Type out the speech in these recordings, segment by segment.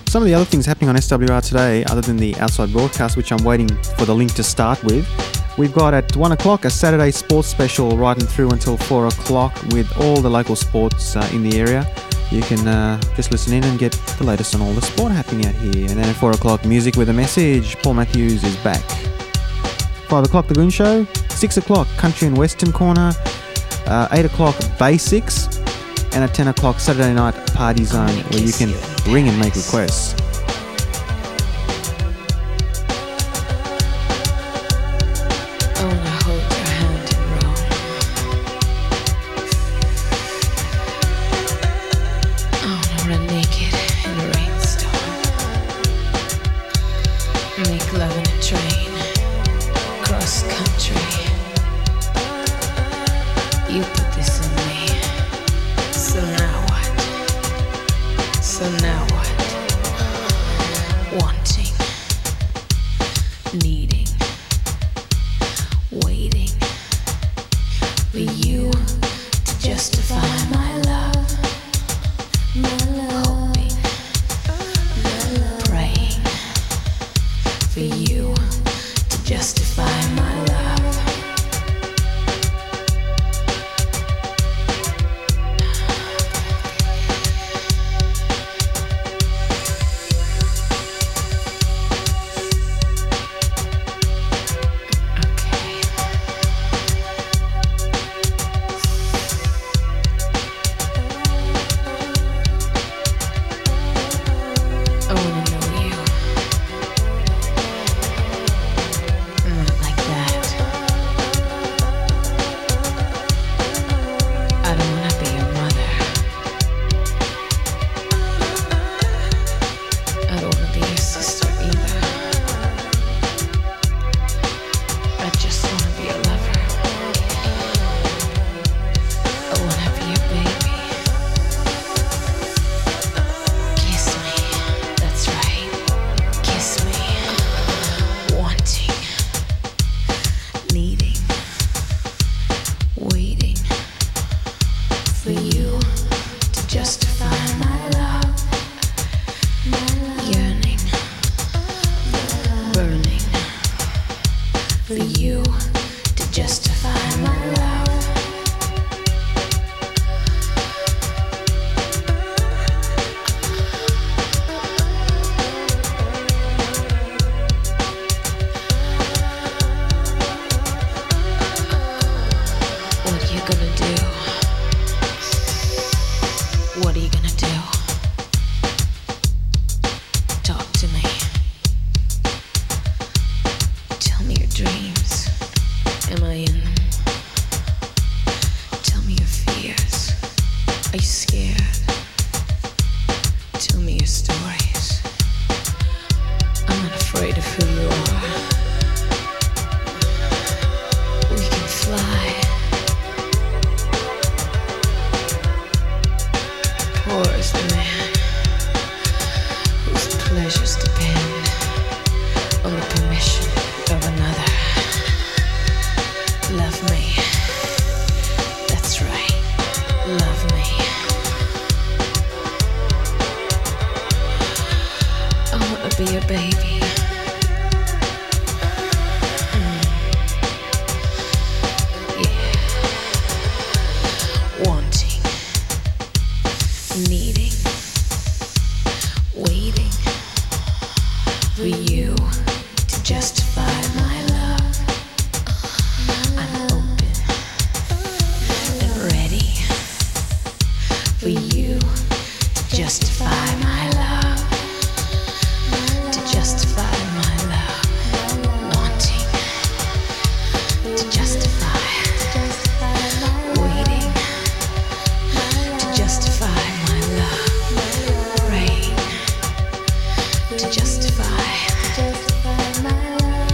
Some of the other things happening on SWR today, other than the outside broadcast, which I'm waiting for the link to start with, we've got at 1 o'clock a Saturday sports special right and through until 4 o'clock with all the local sports in the area. You can just listen in and get the latest on all the sport happening out here. And then at 4 o'clock, music with a message. Paul Matthews is back. 5 o'clock, The Goon Show. 6 o'clock, Country and Western Corner. 8 o'clock, Basics. And at 10 o'clock, Saturday Night Party Zone, where you can ring and make requests. Justify my love.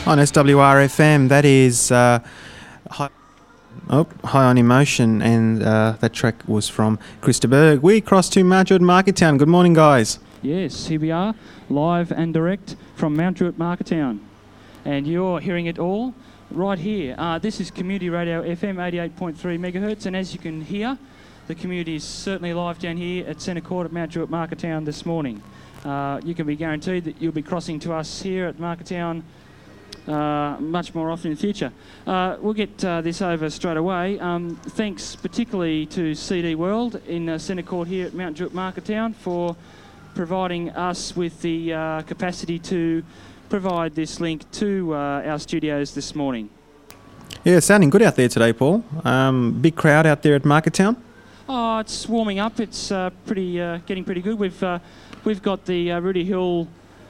On SWRFM, that is High on Emotion, and that track was from Chris de Burgh. We cross to Mount Druitt Marketown. Good morning, guys. Yes, here we are, live and direct from Mount Druitt Marketown. And you're hearing it all right here. This is Community Radio FM 88.3 megahertz, and as you can hear, the community is certainly live down here at Centre Court at Mount Druitt Marketown this morning. You can be guaranteed that you'll be crossing to us here at Marketown much more often in the future. We'll get this over straight away. Thanks particularly to CD World in Centre Court here at Mount Druitt Marketown for providing us with the capacity to provide this link to our studios this morning. Yeah, sounding good out there today, Paul. Big crowd out there at Marketown. Oh, it's warming up. It's getting pretty good. We've got the Rudy Hill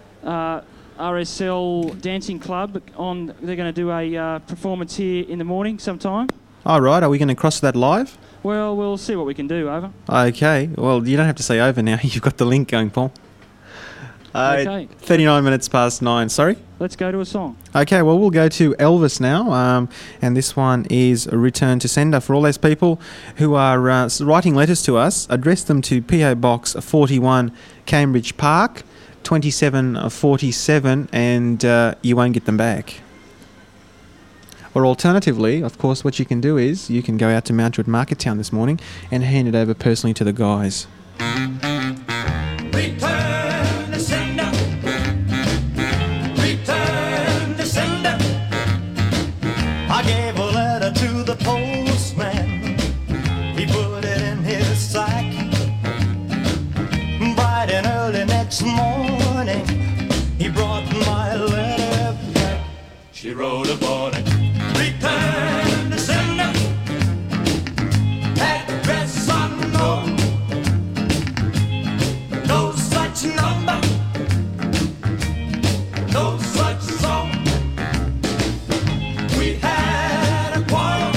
RSL Dancing Club on. They're going to do a performance here in the morning sometime. All right, are we going to cross that live? Well, we'll see what we can do, over. Okay, well, you don't have to say over now. You've got the link going, Paul. Okay. 39 minutes past 9, sorry. Let's go to a song. Okay, well, we'll go to Elvis now, and this one is Return to Sender. For all those people who are writing letters to us, address them to PO Box 41, Cambridge Park, 2747, and you won't get them back. Or alternatively, of course, what you can do is you can go out to Mount Druitt Marketown this morning and hand it over personally to the guys. Return to sender. Return to sender. I gave a letter to the postman. He put it in his sack. Bright and early next morning, he brought my letter back. She wrote upon it, return to sender. Address unknown. No such number. No such song. We had a quarrel.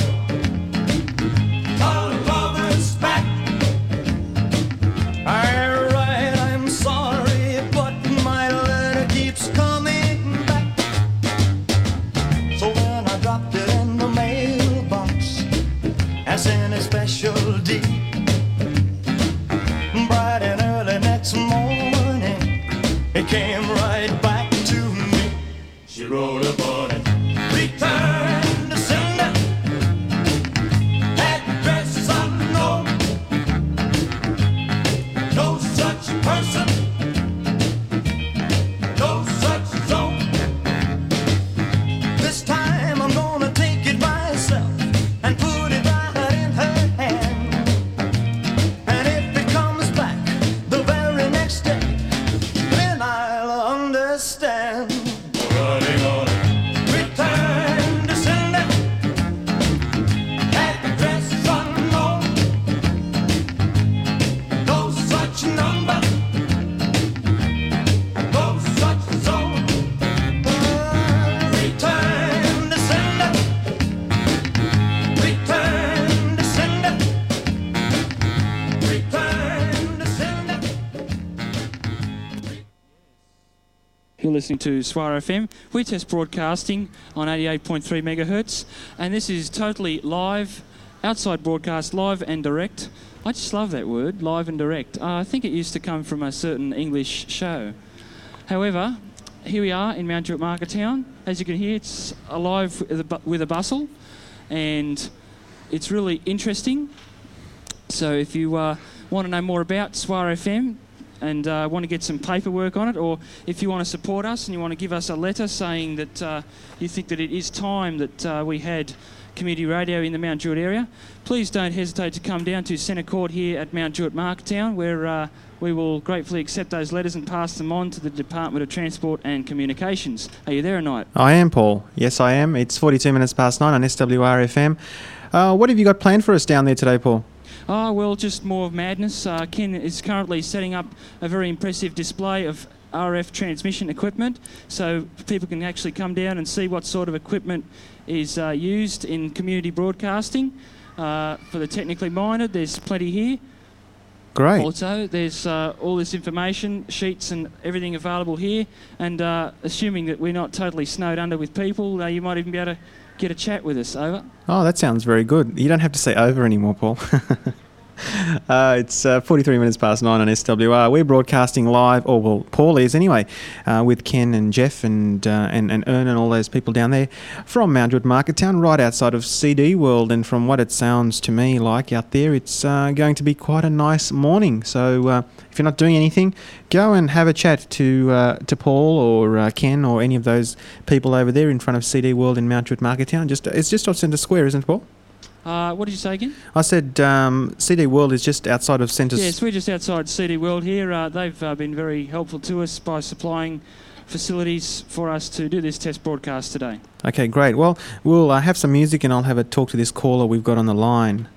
Our lover's back. Alright, I'm sorry, but my letter keeps coming back. So when I dropped it in the mailbox, I sent a special D. Bright and early next morning, it came right back to me. She wrote upon it, return to sender. Address unknown. No such person. No such zone. This time I'm gonna take it myself and put it right in her hand. And if it comes back the very next day, then I'll understand. Running on it. Return to sender. Address unknown. No such number. No such zone. Return to sender. Return to sender. Return to sender. You're listening to Swar FM. We're test broadcasting on 88.3 megahertz, and this is totally live, outside broadcast, live and direct. I just love that word, live and direct. I think it used to come from a certain English show. However, here we are in Mount Druitt Marketown. As you can hear, it's alive with a bustle, and it's really interesting. So if you want to know more about Swar FM and want to get some paperwork on it, or if you want to support us and you want to give us a letter saying that you think that it is time that we had community radio in the Mount Druitt area, please don't hesitate to come down to Centre Court here at Mount Druitt Marketown, where we will gratefully accept those letters and pass them on to the Department of Transport and Communications. Are you there or not? I am, Paul. Yes, I am. It's 42 minutes past 9 on SWRFM. What have you got planned for us down there today, Paul? Oh, well, just more of madness. Ken is currently setting up a very impressive display of RF transmission equipment, so people can actually come down and see what sort of equipment is used in community broadcasting. For the technically minded, there's plenty here. Great. Also, there's all this information, sheets and everything available here. And assuming that we're not totally snowed under with people, you might even be able to get a chat with us. Over. Oh, that sounds very good. You don't have to say over anymore, Paul. It's 43 minutes past 9 on SWR. We're broadcasting live, or well, Paul is anyway, with Ken and Jeff and Ern and all those people down there from Mount Druitt Market Town, right outside of CD World. And from what it sounds to me like out there, it's going to be quite a nice morning. So if you're not doing anything, go and have a chat to Paul or Ken or any of those people over there in front of CD World in Mount Druitt Market Town. It's just off Centre Square, isn't it, Paul? What did you say again? I said CD World is just outside of Centre... Yes, we're just outside CD World here. They've been very helpful to us by supplying facilities for us to do this test broadcast today. Okay, great. Well, we'll have some music and I'll have a talk to this caller we've got on the line.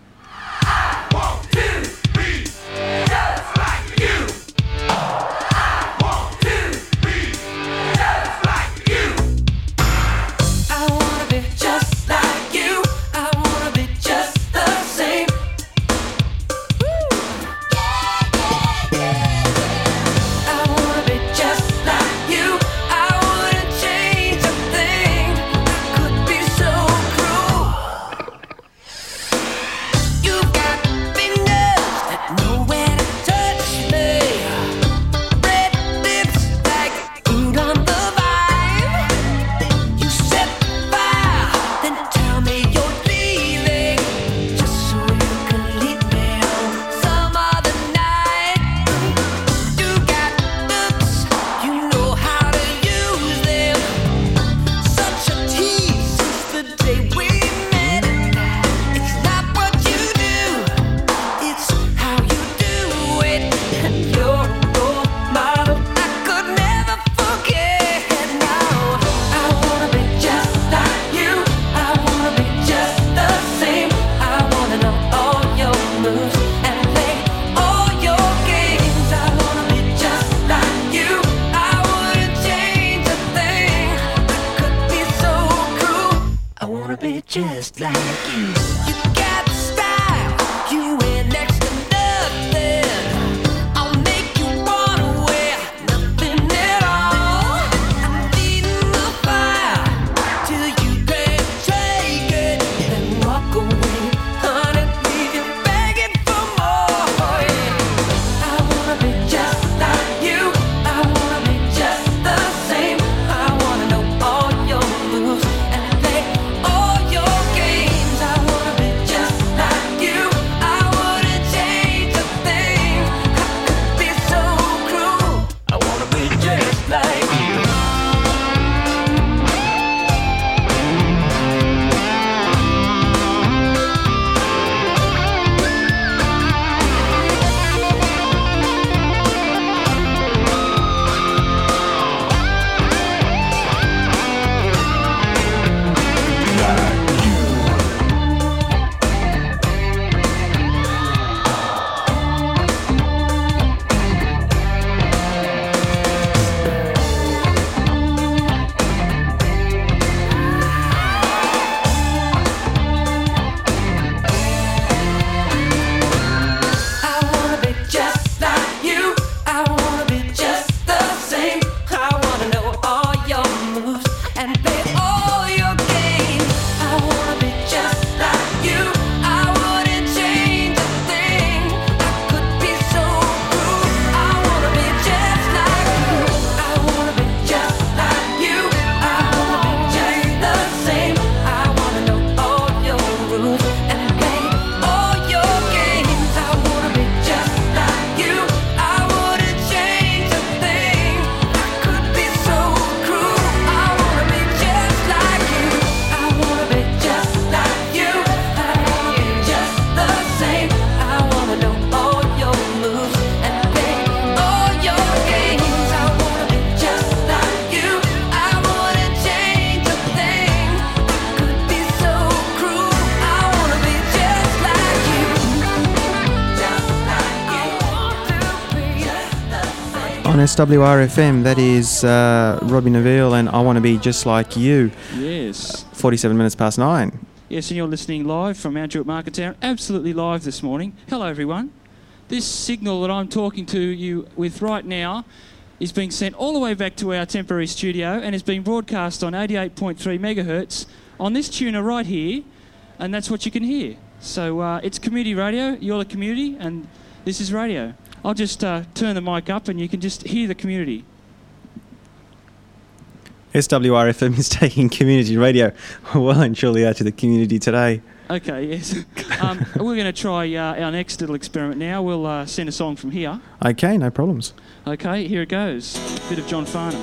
Just like you. You got the style, you ain't next to nothing. I'll make you run away, nothing at all. I'm feeding the fire till you can't take it. Then walk away, honey, leave you begging for more. I wanna be just like you. I wanna be just the same. I wanna know all your moves and play all your games. I wanna be just like you. I wouldn't change a thing. I could be so cruel. I wanna be just like you. I wanna be just like you. I wanna be just the same. I wanna know all your moves and play all your games. I wanna be just like you. I wouldn't change a thing. I could be so cruel. I wanna be just like you. I wanna be just like you. I wanna be just the same. I wanna know all your rules and play all your games. I wanna be just like you. I wouldn't change a thing. I could be so cruel. I wanna be just like you. I wanna be just like you. I wanna be just the same. I wanna know all your moves and play all your games. I wanna be just like you. I wouldn't change a thing. I could be so cruel. I wanna be just like you. Just like you. I want to be just the same. On SWRFM, that is Robbie Neville and I Want to Be Just Like You. Yes. 47 minutes past 9. Yes, and you're listening live from Mount Druitt Market Town. Absolutely live this morning. Hello, everyone. this signal that I'm talking to you with right now is being sent all the way back to our temporary studio and is being broadcast on 88.3 megahertz on this tuner right here, and that's what you can hear. So it's community radio, you're the community, and this is radio. I'll just turn the mic up and you can just hear the community. SWRFM is taking community radio well and surely out to the community today. Okay, yes. We're going to try our next little experiment now. We'll send a song from here. Okay, no problems. Okay, here it goes. A bit of John Farnham.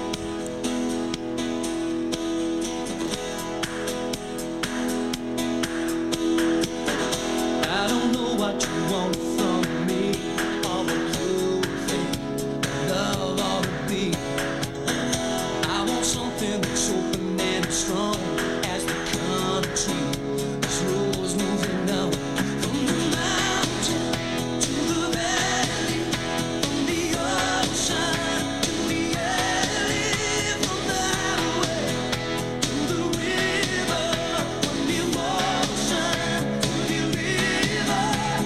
I don't know what you want from me, all what you think love ought to be. I want something that's open and strong as the country. This road's moving now from the mountain to the valley, from the ocean to the alley, from the highway to the river, from the ocean to the river.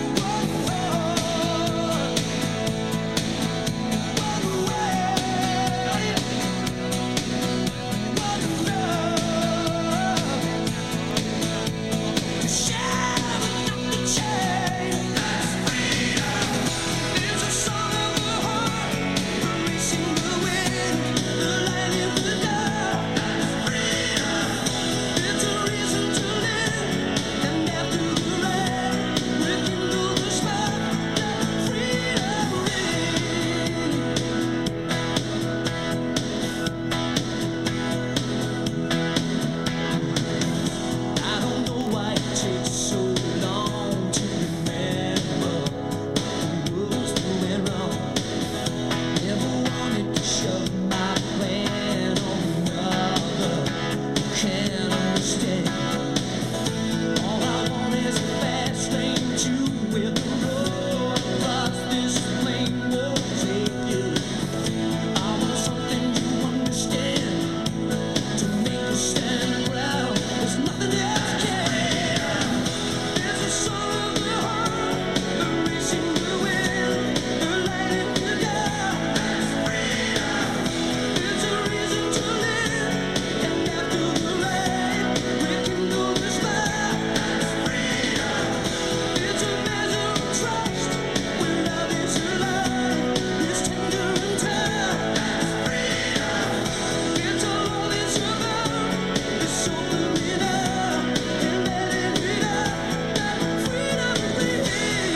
I don't know why it takes so long to remember the rules doing wrong. Never wanted to shove my plan on another who can't understand. All I want is a fast lane to where the road across this plain will take you. I want something you understand to make you stand around. There's nothing else can. There's a song of the heart, the racing the wind, the light in the dark. There's a reason to live, and after the rain, we can go the sky. It's a measure of trust when love is alive. It's tender and time. It's all it's about. It's opening up and letting it out. That freedom within.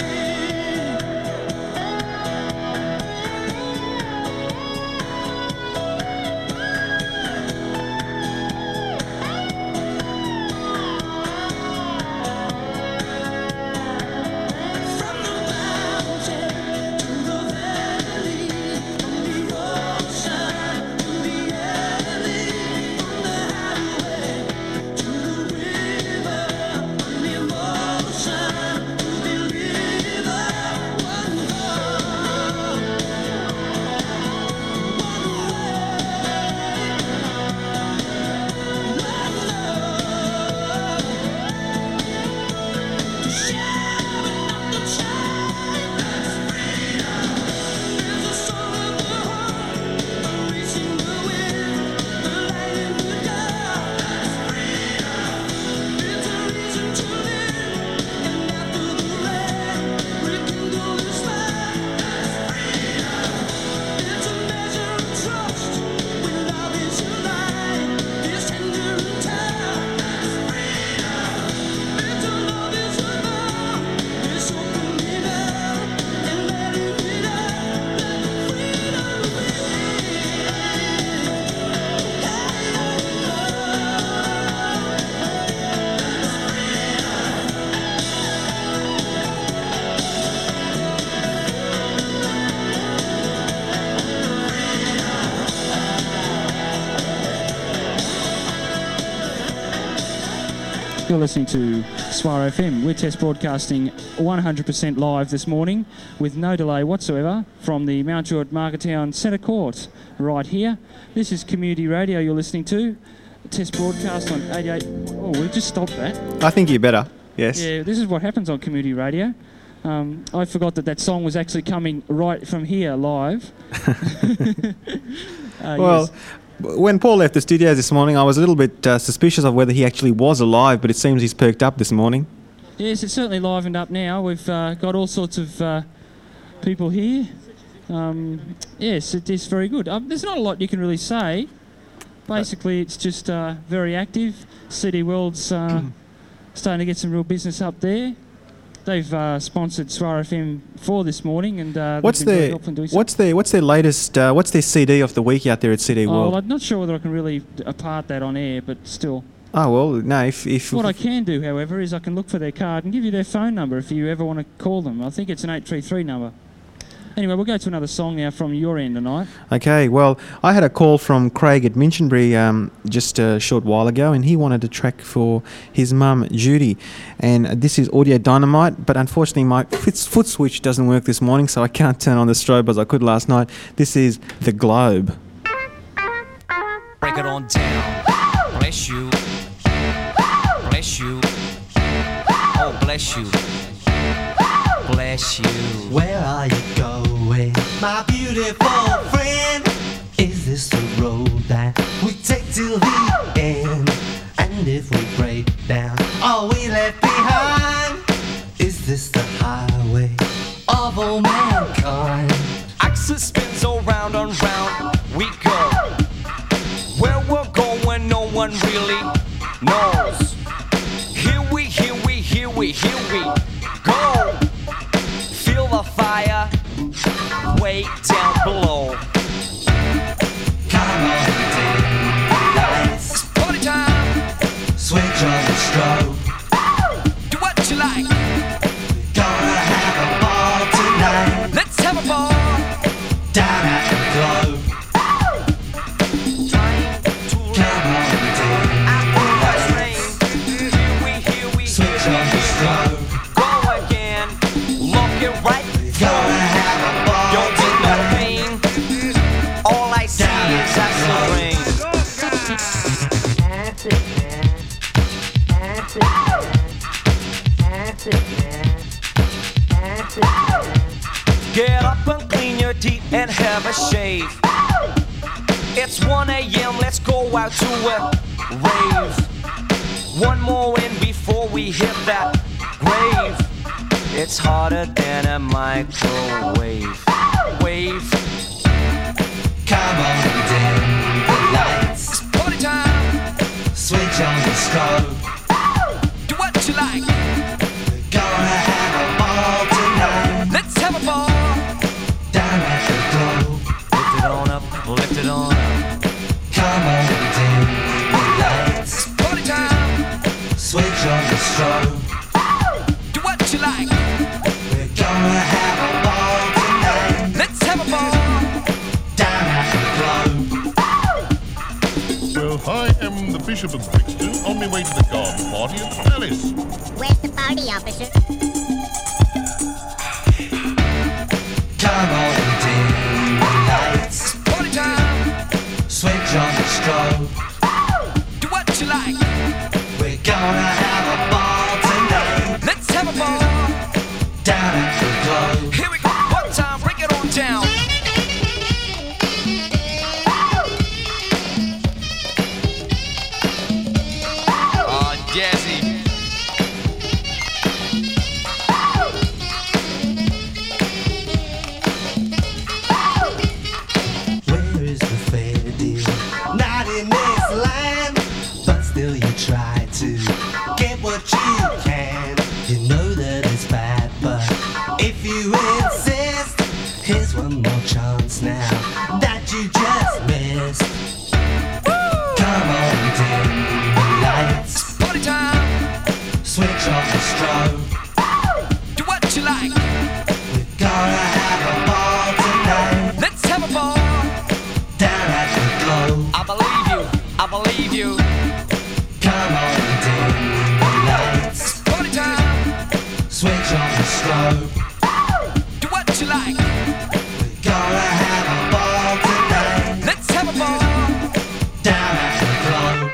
From the mountain to the valley, from the ocean to the alley, from the highway to the river, from the ocean to the river. One love, one way, one love. To share but not to shine. There's a song of the heart, a racing the wind, the light in the dark. There's a reason to live, and after the rain, we can go this far. It's a measure of trust when love is alive. It's tender and time. It's a love is about. It's opening up and letting it out. That freedom within. You're listening to Swar FM. We're test broadcasting 100% live this morning with no delay whatsoever from the Mount George Marketown Centre Court right here. This is community radio you're listening to. Test broadcast on 88... Oh, we just stopped that. I think you better. Yes. Yeah, this is what happens on community radio. I forgot that song was actually coming right from here live. Well, when Paul left the studio this morning, I was a little bit suspicious of whether he actually was alive, but it seems he's perked up this morning. Yes, it's certainly livened up now. We've got all sorts of people here. Yes, it is very good. There's not a lot you can really say. Basically, it's just very active. CD World's starting to get some real business up there. They've sponsored Swar FM 4 this morning, and what's their latest? What's their CD of the week out there at CD World? Well, I'm not sure whether I can really part that on air, but still. Oh well, no. If what I can do, however, is I can look for their card and give you their phone number if you ever want to call them. I think it's an 833 number. Anyway, we'll go to another song now from your end tonight. Okay, well, I had a call from Craig at Minchinbury just a short while ago, and he wanted a track for his mum, Judy. And this is Audio Dynamite, but unfortunately my foot switch doesn't work this morning, so I can't turn on the strobe as I could last night. This is The Globe. Break it on down. Bless you. Bless you. Oh, bless you. Bless you. Where are you going, my beautiful friend? Is this the road that we take till the end? And if we break down, are we left behind? Is this the highway of all mankind? Axis spins around and round we go. Where we're going, no one really knows. Here we go. Feel the fire way down below. Come on, dim the lights. It's party time. Switch on the strobe. Do what you like. Gonna have a ball tonight. Let's have a ball. Down at the globe. Come on, dim the lights. Here we Switch on the strobe. go again. Look it right. Gonna have a ball Don't take no tonight. pain. All I see is acid rain. Get up and clean your teeth and have a shave. It's 1 a.m. Let's go out to a rave. One more in before we hit that grave. It's harder than a microwave. Wave. Come on, dim the lights. It's party time. Switch on the strobe. Do what you like. Gonna have a ball tonight. Let's have a ball. Down at the globe. Lift it on up. Lift it on up. Come on, dim the lights. It's party time. Switch on the strobe. Do what you like. We're gonna have a ball tonight. Let's have a ball. Down at the globe. Well, I am the Bishop of Brixton on my way to the garden party at the palace. Where's the party, officer? Come on, dim the lights. It's party time. Switch on the strobe. Do what you like. We're gonna have a ball tonight. Let's have a ball. Down at the globe. Here we go. One time. Break it on down. Oh, Jazzy. Where is the fair deal? Not in this land, but still you try to get what you can. You know that it's bad, but if you insist, here's one more chance now that you just missed. Come on, dim the lights. Party time. Switch on the strobe. Do what you like. We're gonna have a ball tonight. Let's have a ball. Down at the globe. I believe you. I believe you. Come on, dim the lights. Party time. Switch on the strobe. Do what you like. We're gonna have a ball tonight. Let's have a ball. Down at the globe.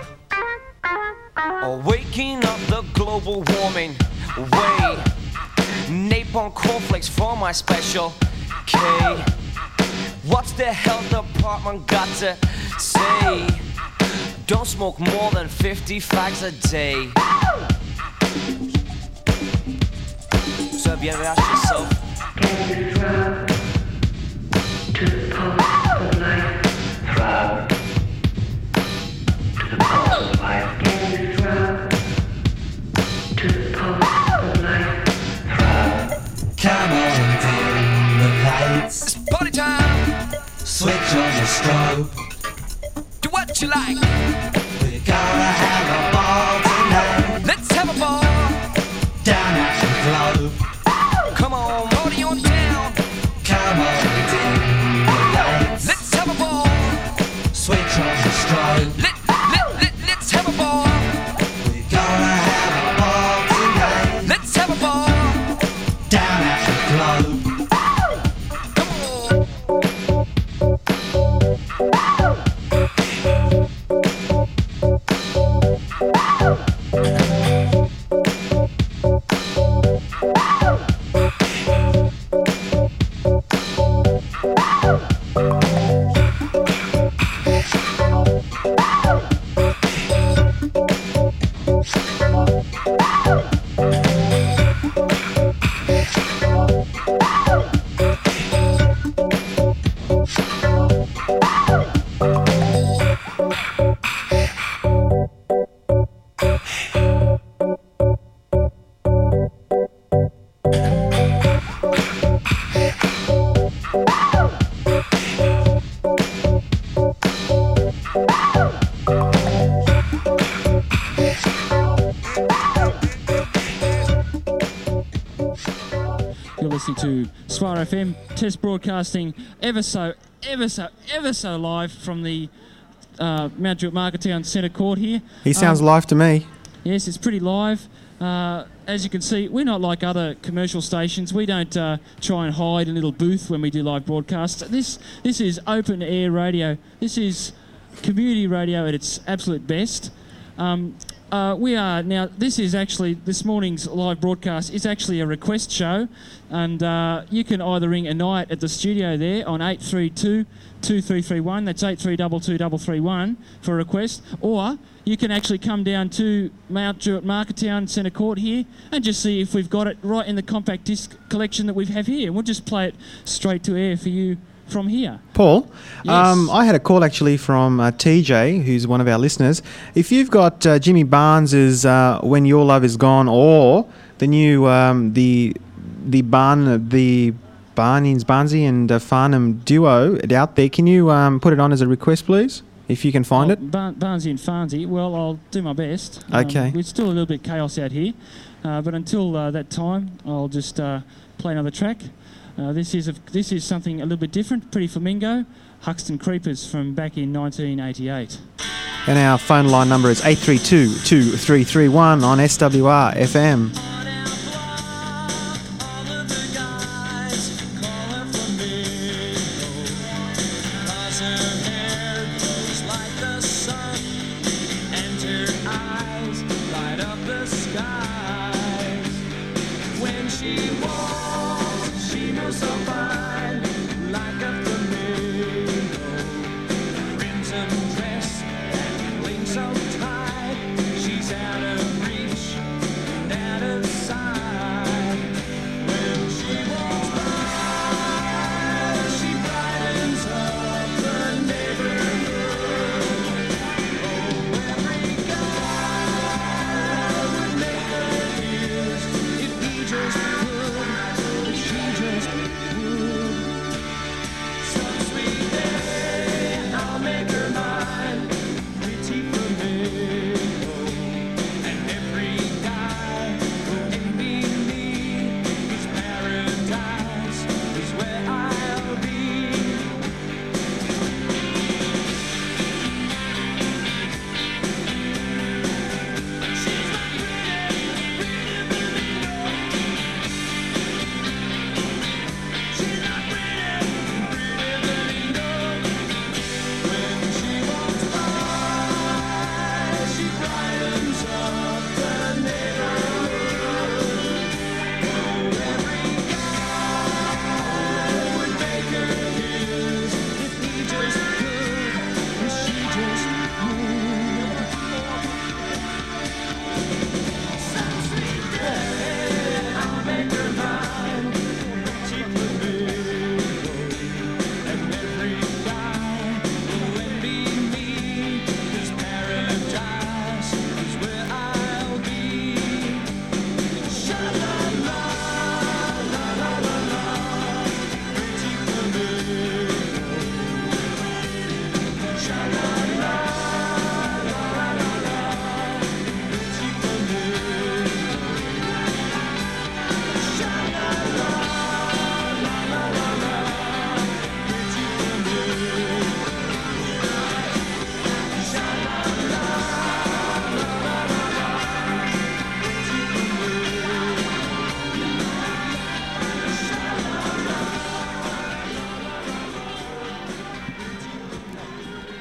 Waking up the global warming way. on cornflakes for my special K. What's the health department got to say? Don't smoke more than 50 fags a day. So have you ever asked yourself? To the pulse of life, throb. To the pulse of life, throb. To the pulse of life, throb. Come on, dim the lights. It's party time! Switch on the strobe. Do what you like! We're gonna have a ball tonight. Let's have a ball! Down at the globe. Come on, party on down! Come on, dim the lights. Let's have a ball! Switch on the strobe. Let's have a ball! We're gonna have a ball tonight. Let's have a ball! Down at the globe. Come on! You're listening to Swar FM, test broadcasting ever so live from the Mount Druitt Marketown Centre Court here. He sounds live to me. Yes, it's pretty live. As you can see, we're not like other commercial stations. We don't try and hide in a little booth when we do live broadcasts. This is open air radio. This is community radio at its absolute best. We are now. This is actually this morning's live broadcast is actually a request show, and you can either ring Anite at the studio there on 832-2331. That's 8322-331 for a request, or you can actually come down to Mount Druitt Marketown Centre Court here and just see if we've got it right in the compact disc collection that we have here, and we'll just play it straight to air for you from here. Paul, Yes. I had a call actually from TJ, who's one of our listeners. If you've got Jimmy Barnes's "When Your Love Is Gone" or the new the Barnesy and Farnham duo out there, can you put it on as a request, please? If you can find it. Barnesy and Farnsey. Well, I'll do my best. Okay. We're still a little bit chaos out here, but until that time, I'll just play another track. This is something a little bit different. Pretty Flamingo, Huxton Creepers from back in 1988. And our phone line number is 832-2331 on SWR FM. So tight, she's out of reach, out of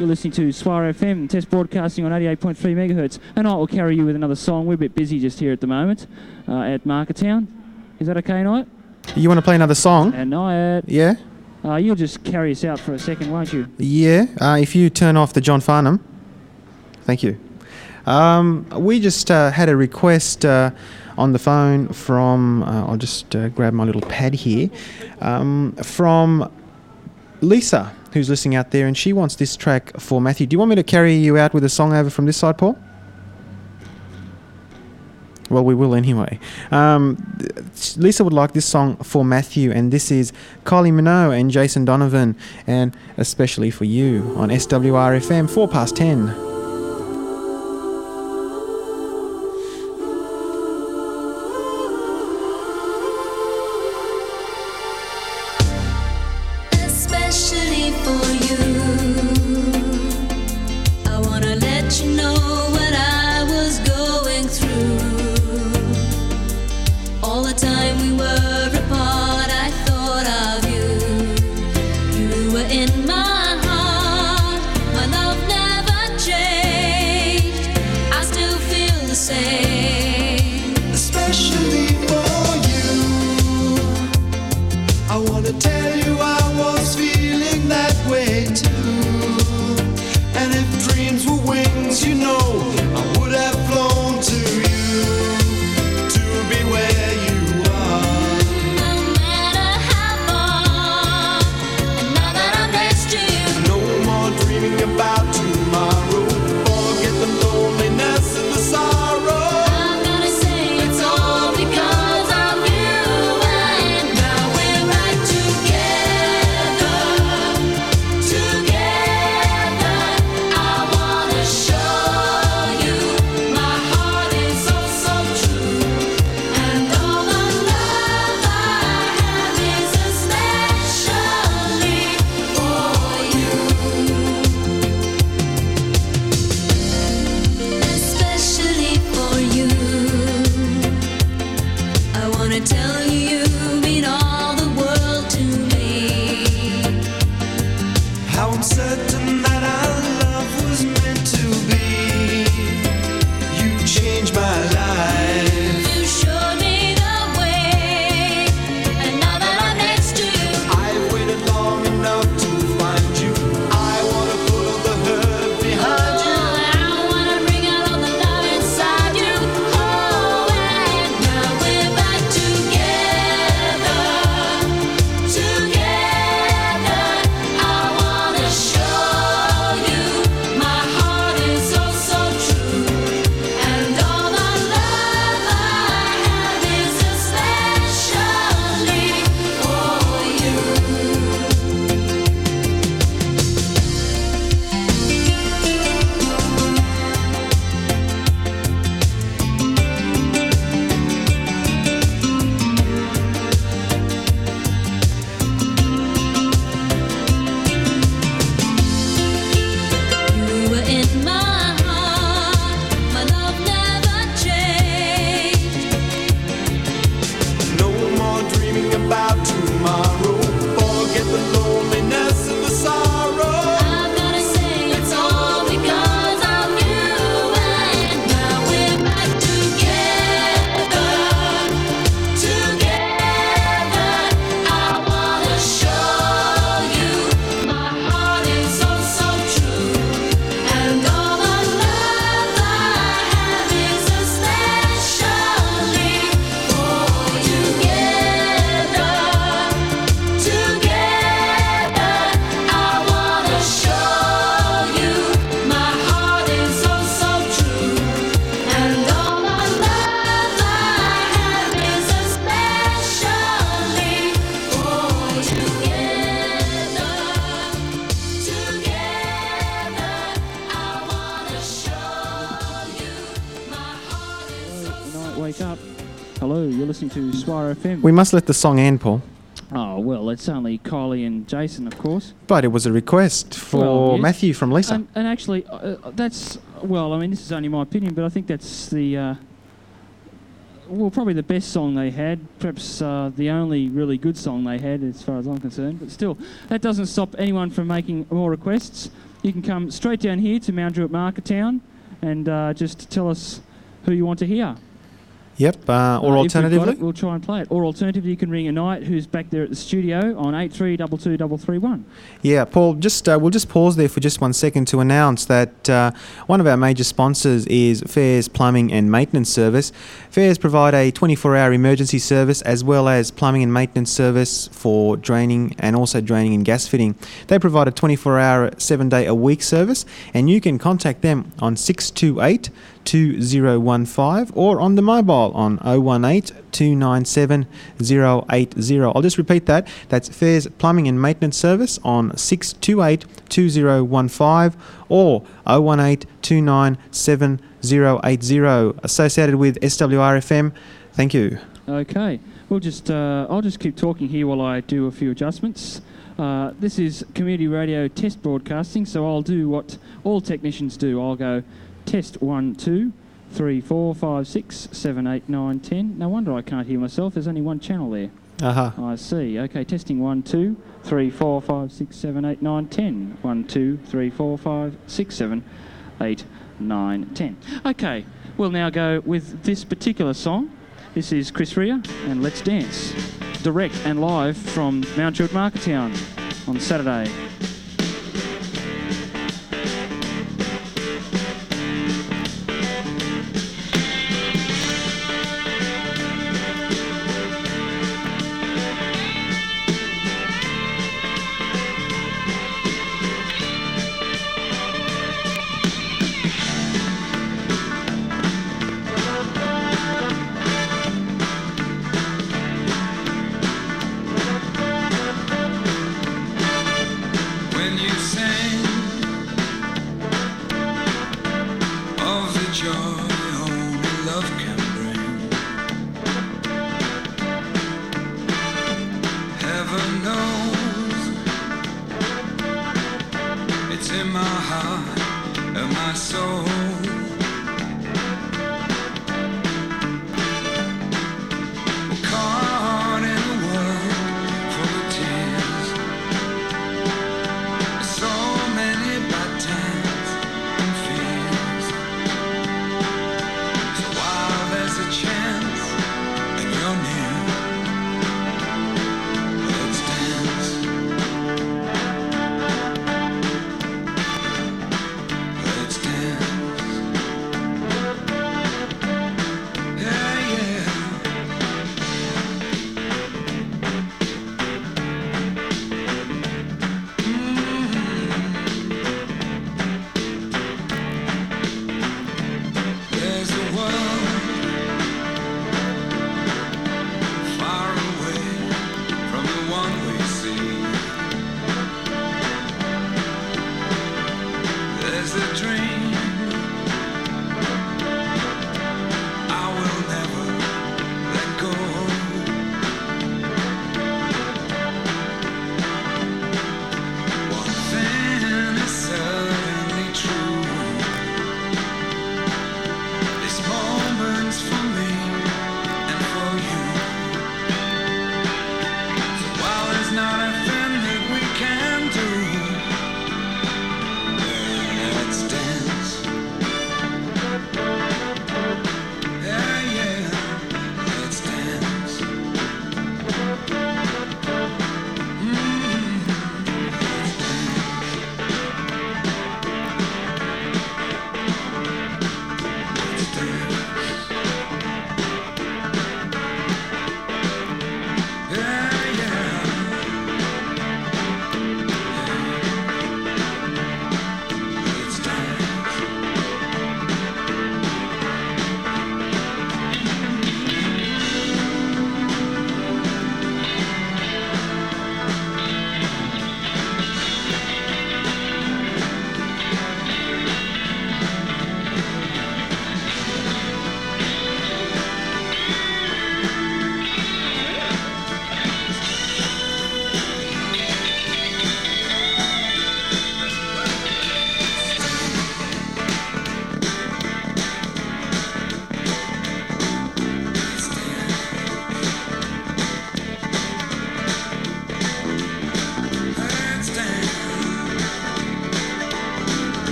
You're listening to Swar FM, test broadcasting on 88.3 megahertz. And I will carry you with another song. We're a bit busy just here at the moment at Marketown. Is that okay, Knight? You want to play another song? And Knight, Yeah? you'll just carry us out for a second, won't you? Yeah. If you turn off the John Farnham. Thank you. We just had a request on the phone from, I'll just grab my little pad here, from Lisa, who's listening out there, and she wants this track for Matthew. Do you want me to carry you out with a song over from this side, Paul? Well, we will anyway. Lisa would like this song for Matthew, and this is Kylie Minogue and Jason Donovan, and especially for you on SWR FM, 10:04. Especially for you, I wanna let you know what I was going through. All the time we were apart, I thought of you. You were in my heart, my love never changed. I still feel the same. Especially for you, I wanna tell you I was feeling that way too. And if dreams were wings, you know, I would have flown to you to be where you are. No matter how far, and now that I'm next to you, No more dreaming about tomorrow. Forget the loneliness and the sorrow. I'm gonna say it's all because of you. And now we're right together, together. I wanna show you my heart is oh so true, and all the love I have is especially for you. Especially for you, I wanna tell you you mean all the world to me. How I'm certain that our love was meant to be. You changed my life. You showed me the way, and now that I'm next to you, I've waited long enough to find you. I wanna put all the hurt behind you. I wanna bring out all the love inside you. Oh, and now we're back together, together. I wanna show you my heart is oh so true, and all the love I have is especially for you. You were in my heart, my love never changed. No more dreaming about tomorrow. Forget the loneliness and the sorrow. I'm gonna say it's all because of you, and now we're back together, together. I wanna show you my heart is oh so true, and all the love I have is especially for you. Together, I wanna show you my heart is oh so true, and all the love I have is especially for you. Together, I wanna show you my heart is Knight, wake up. Hello, you're listening to Swar FM. We must let the song end, Paul. Oh, well, it's only Kylie and Jason, of course. But it was a request for Well, yes. Matthew from Lisa. And actually, that's, well, I mean, this is only my opinion, but I think that's the, well, probably the best song they had. Perhaps the only really good song they had, as far as I'm concerned. But still, that doesn't stop anyone from making more requests. you can come straight down here to Mount Druitt Marketown and just tell us who you want to hear. Yep, or If we've got alternatively? it, we'll try and play it. Or alternatively, you can ring a Knight who's back there at the studio on 8322 Yeah, Paul, we'll just pause there for just 1 second to announce that one of our major sponsors is Fares Plumbing and Maintenance Service. Fares provide a 24-hour emergency service as well as plumbing and maintenance service for draining and also draining and gas fitting. They provide a 24-hour, 7-day-a-week service, and you can contact them on 628 2015 or on the mobile on 018 297 080. I'll just repeat that. That's Fares Plumbing and Maintenance Service on 628 2015 or 018 297 080. Associated with SWRFM. Thank you. Okay, I'll just keep talking here while I do a few adjustments. This is community radio test broadcasting, so I'll do what all technicians do. I'll go test 1, 2, 3, 4, 5, 6, 7, 8, 9, 10. No wonder I can't hear myself. There's only one channel there. I see. Okay, testing 1, 2, 3, 4, 5, 6, 7, 8, 9, 10. 1, 2, 3, 4, 5, 6, 7, 8, 9, 10. Okay, we'll now go with this particular song. This is Chris Rea and Let's Dance. Direct and live from Mount Druitt Marketown on Saturday. Let's dance.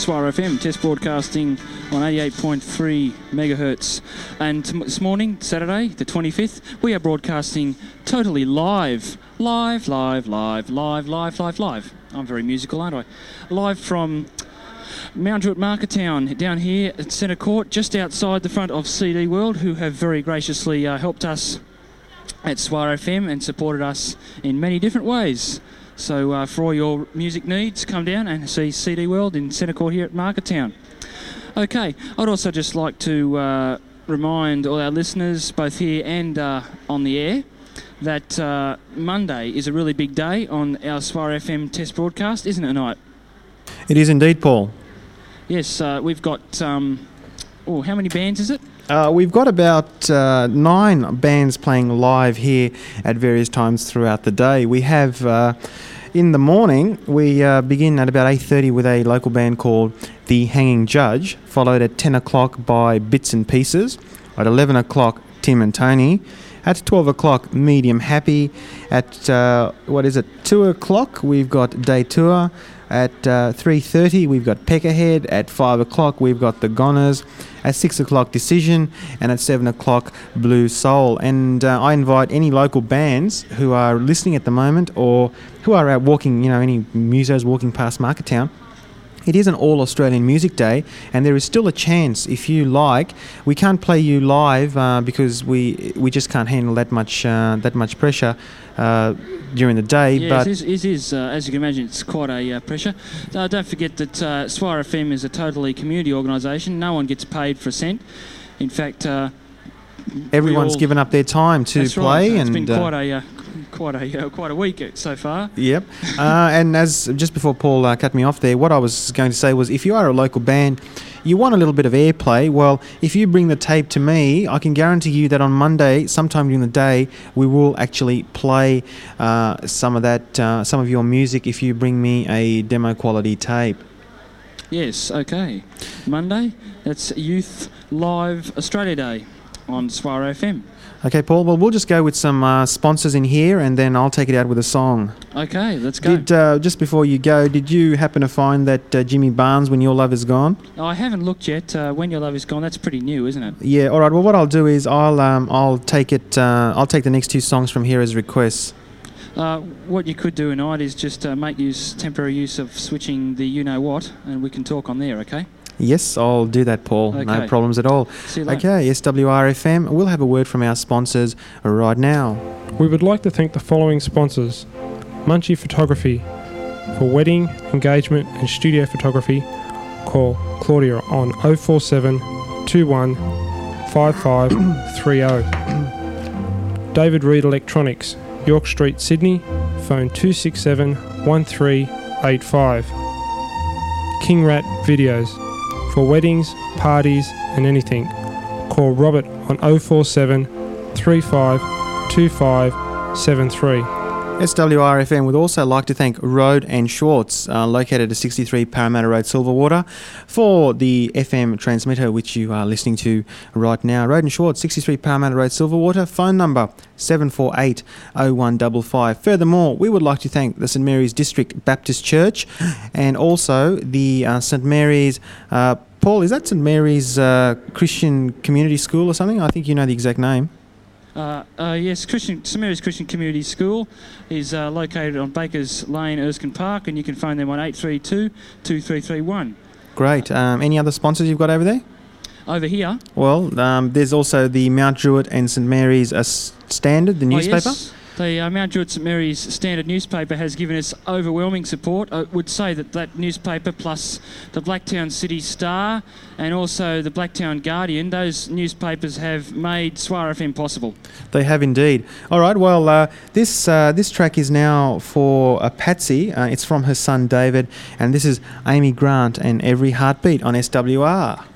Swire FM, test broadcasting on 88.3 megahertz. And this morning, Saturday, the 25th, we are broadcasting totally live. Live. I'm very musical, aren't I? Live from Mount Druitt Marketown, down here at Centre Court, just outside the front of CD World, who have very graciously helped us at Swire FM and supported us in many different ways. So for all your music needs, come down and see CD World in Centre Court here at Marketown. Okay, I'd also just like to remind all our listeners, both here and on the air, that Monday is a really big day on our Swire FM test broadcast, isn't it, Knight? It is indeed, Paul. Yes, we've got, how many bands is it? We've got about 9 bands playing live here at various times throughout the day. We have, in the morning, we begin at about 8:30 with a local band called The Hanging Judge, followed at 10 o'clock by Bits and Pieces. At 11 o'clock, Tim and Tony. At 12 o'clock, Medium Happy. At, 2 o'clock, we've got Day Tour. At 3:30, we've got Peckerhead. At 5 o'clock, we've got The Goners. At 6 o'clock, Decision. And at 7 o'clock, Blue Soul. And I invite any local bands who are listening at the moment or who are out walking, any musos walking past Marketown. It is an all-Australian Music Day, and there is still a chance, if you like. We can't play you live because we just can't handle that much pressure during the day. Yeah, but it is as you can imagine, it's quite a pressure. Don't forget that Swire FM is a totally community organisation. No one gets paid for a cent. In fact, everyone's given up their time to that's play, right. and it's been quite a week so far. Yep. And as just before Paul cut me off there, what I was going to say was, if you are a local band, you want a little bit of airplay. Well, if you bring the tape to me, I can guarantee you that on Monday, sometime during the day, we will actually play some of your music if you bring me a demo quality tape. Yes. Okay. Monday, that's Youth Live Australia Day on Swire FM. Okay, Paul, well, we'll just go with some sponsors in here, and then I'll take it out with a song. Okay, let's go. Just before you go, did you happen to find that Jimmy Barnes, When Your Love Is Gone? I haven't looked yet. When Your Love Is Gone, that's pretty new, isn't it? Yeah, all right. Well, what I'll do is I'll take the next 2 songs from here as requests. What you could do tonight is just make temporary use of switching the you-know-what, and we can talk on there, okay? Yes, I'll do that, Paul. Okay. No problems at all. See you later. Okay, SWRFM. We'll have a word from our sponsors right now. We would like to thank the following sponsors: Munchie Photography. For wedding, engagement and studio photography, call Claudia on 047 21 5530. David Reed Electronics, York Street, Sydney, phone 267 1385. King Rat Videos. For weddings, parties and anything, call Robert on 047 35 2573. SWRFM would also like to thank Road and Schwartz, located at 63 Parramatta Road, Silverwater, for the FM transmitter which you are listening to right now. Road and Schwartz, 63 Parramatta Road, Silverwater, phone number 748 0155. Furthermore, we would like to thank the St Mary's District Baptist Church and also the St Mary's... Paul, is that St Mary's Christian Community School or something? I think you know the exact name. Yes, St Mary's Christian Community School is located on Bakers Lane, Erskine Park, and you can phone them on 832-2331. Great. Any other sponsors you've got over there? Over here? Well, there's also the Mount Druitt and St Mary's Standard, the newspaper. Yes. The Mount Druitt St Mary's Standard newspaper has given us overwhelming support. I would say that newspaper plus the Blacktown City Star and also the Blacktown Guardian, those newspapers have made Swire FM possible. They have indeed. All right, well, this track is now for Patsy. It's from her son David, and this is Amy Grant and Every Heartbeat on SWR.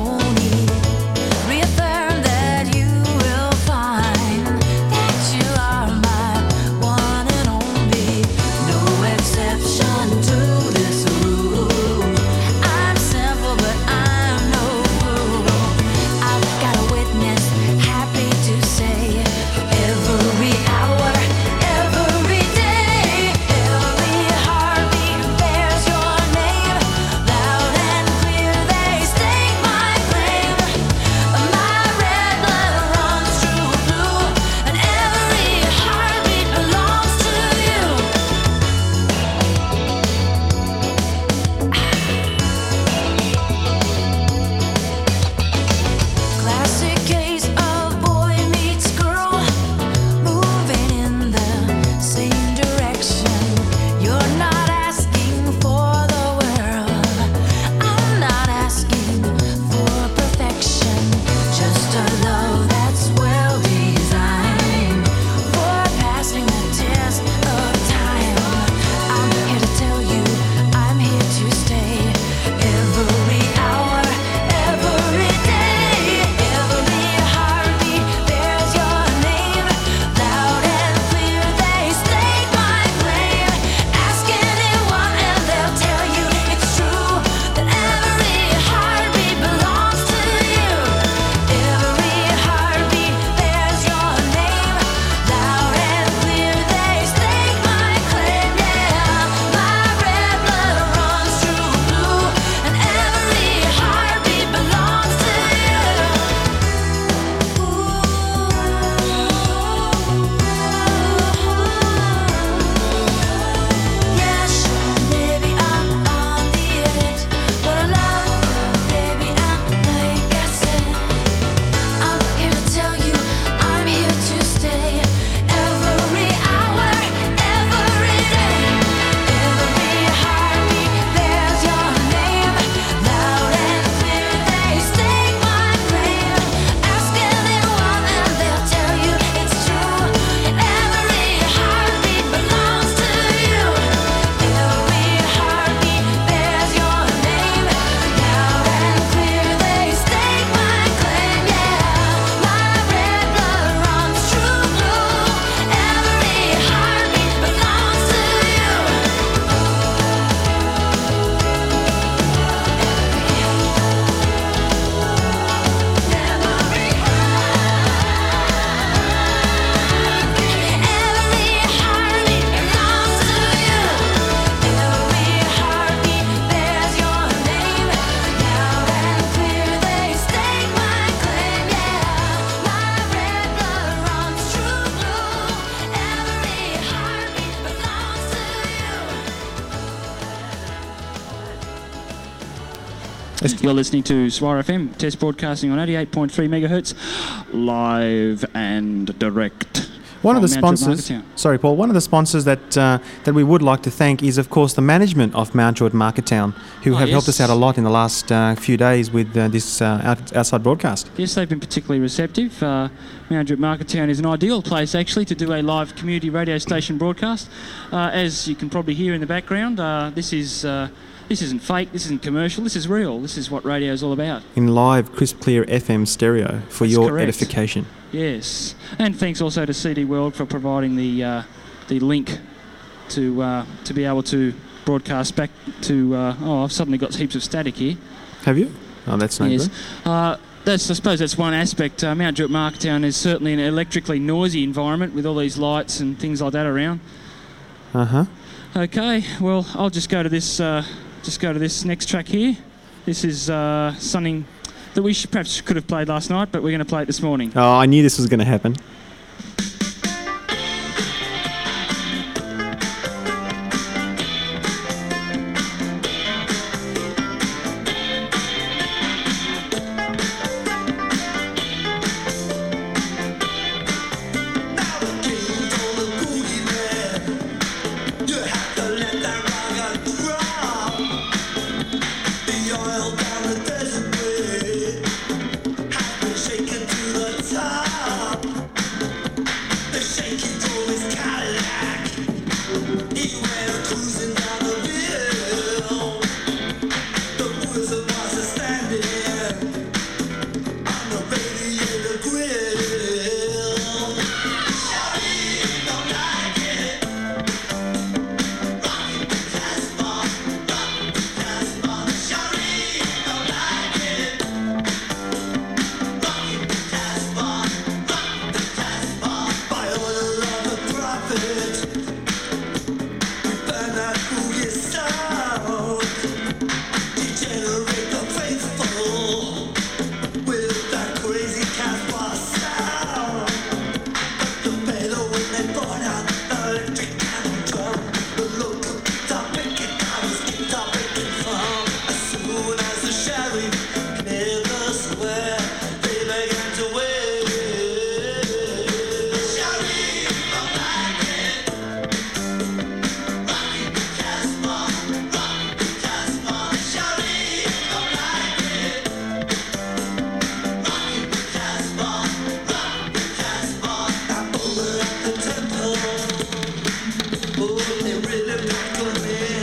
Reaffirm that you will find that you are You're listening to Swire FM, test broadcasting on 88.3 megahertz, live and direct. One of the from Mount Druitt sponsors, Marketown. sorry, Paul. One of the sponsors that we would like to thank is, of course, the management of Mount Druitt Marketown, who have helped us out a lot in the last few days with this outside broadcast. Yes, they've been particularly receptive. Mount Druitt Marketown is an ideal place, actually, to do a live community radio station broadcast. As you can probably hear in the background, this isn't fake, this isn't commercial, this is real. This is what radio is all about. In live, crisp, clear FM stereo for That's your correct. edification. Yes, and thanks also to CD World for providing the link to be able to broadcast back to. I've suddenly got heaps of static here. Have you? Oh, that's no Yes, good. I suppose that's one aspect. Mount Druitt Marketown is certainly an electrically noisy environment with all these lights and things like that around. Okay, well, I'll just go to this. Just go to this next track here. This is something that we perhaps could have played last night, but we're going to play it this morning. Oh, I knew this was going to happen. Shaken to the top. Oh, they really pack 'em in.